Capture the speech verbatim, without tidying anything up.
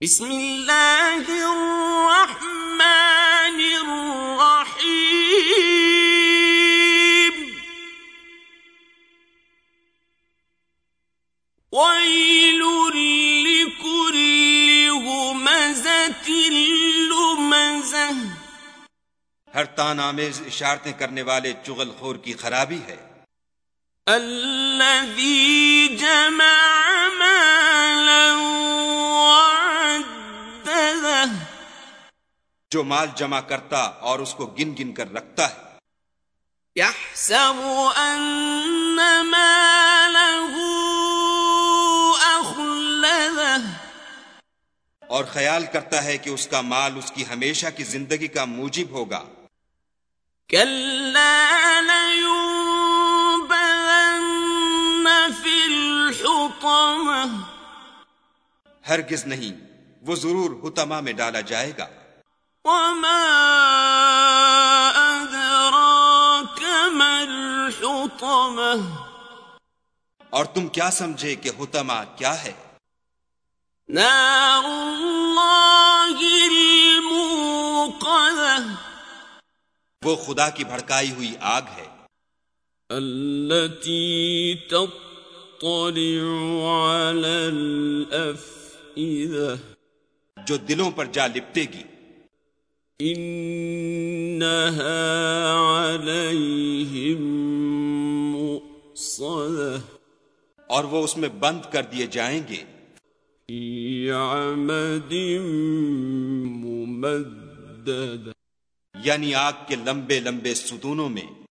بسم اللہ الرحمن الرحیم ویل لکل ہمزۃ لمزہ، ہر تان آمیز اشارتیں کرنے والے چغل خور کی خرابی ہے۔ الذی جمع مالا وعددہ، جو مال جمع کرتا اور اس کو گن گن کر رکھتا ہے۔ یحسب ان مالہ اخلدہ، اور خیال کرتا ہے کہ اس کا مال اس کی ہمیشہ کی زندگی کا موجب ہوگا۔ کلا لینبذن فی الحطمہ، ہرگز نہیں، وہ ضرور حطمہ میں ڈالا جائے گا۔ وما ادراک ما الحطمہ، اور تم کیا سمجھے کہ حطمہ کیا ہے؟ نار اللہ الموقدہ، وہ خدا کی بھڑکائی ہوئی آگ ہے۔ التي تطلع على الأفئدة، جو دلوں پر جا لپٹے گی۔ انها عليهم مؤصدة، اور وہ اس میں بند کر دیے جائیں گے۔ في عمد ممددة، یعنی آگ کے لمبے لمبے ستونوں میں۔